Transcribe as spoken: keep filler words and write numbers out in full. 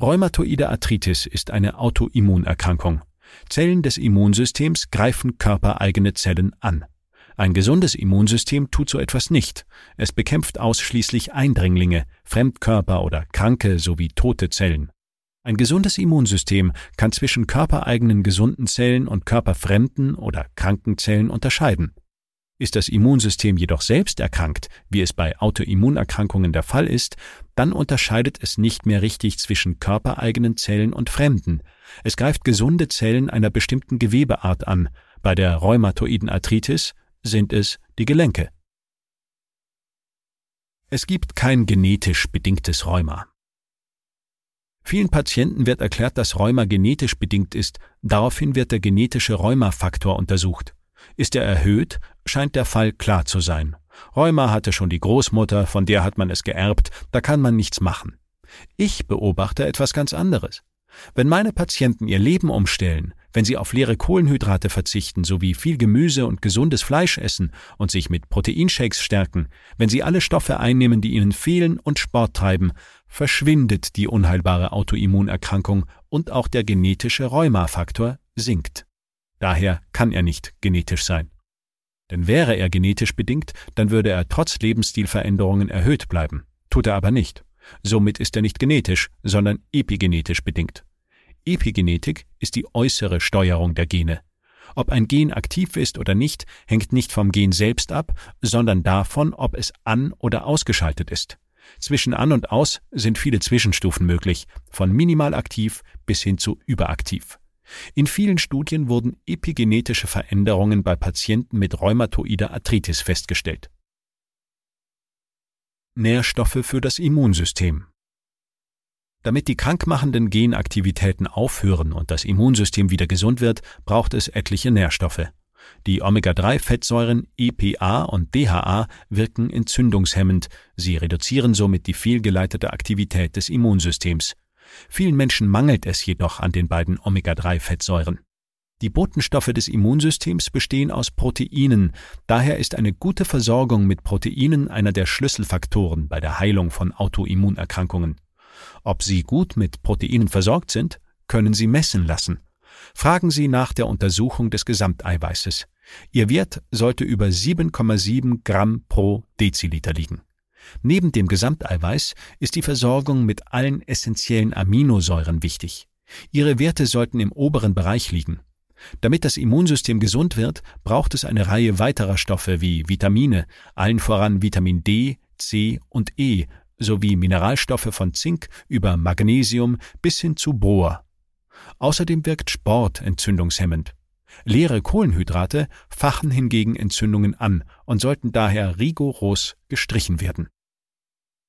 Rheumatoide Arthritis ist eine Autoimmunerkrankung. Zellen des Immunsystems greifen körpereigene Zellen an. Ein gesundes Immunsystem tut so etwas nicht. Es bekämpft ausschließlich Eindringlinge, Fremdkörper oder kranke sowie tote Zellen. Ein gesundes Immunsystem kann zwischen körpereigenen gesunden Zellen und körperfremden oder kranken Zellen unterscheiden. Ist das Immunsystem jedoch selbst erkrankt, wie es bei Autoimmunerkrankungen der Fall ist, dann unterscheidet es nicht mehr richtig zwischen körpereigenen Zellen und fremden. Es greift gesunde Zellen einer bestimmten Gewebeart an. Bei der rheumatoiden Arthritis sind es die Gelenke. Es gibt kein genetisch bedingtes Rheuma. Vielen Patienten wird erklärt, dass Rheuma genetisch bedingt ist. Daraufhin wird der genetische Rheumafaktor untersucht. Ist er erhöht, scheint der Fall klar zu sein. Rheuma hatte schon die Großmutter, von der hat man es geerbt, da kann man nichts machen. Ich beobachte etwas ganz anderes. Wenn meine Patienten ihr Leben umstellen, wenn sie auf leere Kohlenhydrate verzichten sowie viel Gemüse und gesundes Fleisch essen und sich mit Proteinshakes stärken, wenn sie alle Stoffe einnehmen, die ihnen fehlen und Sport treiben, verschwindet die unheilbare Autoimmunerkrankung und auch der genetische Rheumafaktor sinkt. Daher kann er nicht genetisch sein. Denn wäre er genetisch bedingt, dann würde er trotz Lebensstilveränderungen erhöht bleiben. Tut er aber nicht. Somit ist er nicht genetisch, sondern epigenetisch bedingt. Epigenetik ist die äußere Steuerung der Gene. Ob ein Gen aktiv ist oder nicht, hängt nicht vom Gen selbst ab, sondern davon, ob es an- oder ausgeschaltet ist. Zwischen an und aus sind viele Zwischenstufen möglich, von minimal aktiv bis hin zu überaktiv. In vielen Studien wurden epigenetische Veränderungen bei Patienten mit rheumatoider Arthritis festgestellt. Nährstoffe für das Immunsystem. Damit die krankmachenden Genaktivitäten aufhören und das Immunsystem wieder gesund wird, braucht es etliche Nährstoffe. Die Omega drei Fettsäuren E P A und D H A wirken entzündungshemmend, sie reduzieren somit die fehlgeleitete Aktivität des Immunsystems. Vielen Menschen mangelt es jedoch an den beiden Omega drei Fettsäuren. Die Botenstoffe des Immunsystems bestehen aus Proteinen, daher ist eine gute Versorgung mit Proteinen einer der Schlüsselfaktoren bei der Heilung von Autoimmunerkrankungen. Ob Sie gut mit Proteinen versorgt sind, können Sie messen lassen. Fragen Sie nach der Untersuchung des Gesamteiweißes. Ihr Wert sollte über sieben Komma sieben Gramm pro Deziliter liegen. Neben dem Gesamteiweiß ist die Versorgung mit allen essentiellen Aminosäuren wichtig. Ihre Werte sollten im oberen Bereich liegen. Damit das Immunsystem gesund wird, braucht es eine Reihe weiterer Stoffe wie Vitamine, allen voran Vitamin D, C und E, sowie Mineralstoffe von Zink über Magnesium bis hin zu Bohr. Außerdem wirkt Sport entzündungshemmend. Leere Kohlenhydrate fachen hingegen Entzündungen an und sollten daher rigoros gestrichen werden.